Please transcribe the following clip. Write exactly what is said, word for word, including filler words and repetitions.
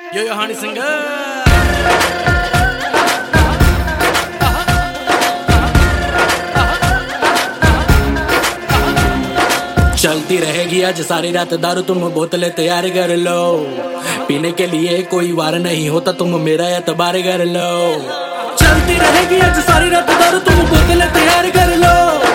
यो यो हानी सिंह चलती रहेगी आज सारी रात दारू, तुम बोतलें तैयार कर लो। पीने के लिए कोई वार नहीं होता, तुम मेरा एतबार कर लो। चलती रहेगी आज सारी रात दारू, तुम बोतलें तैयार कर लो।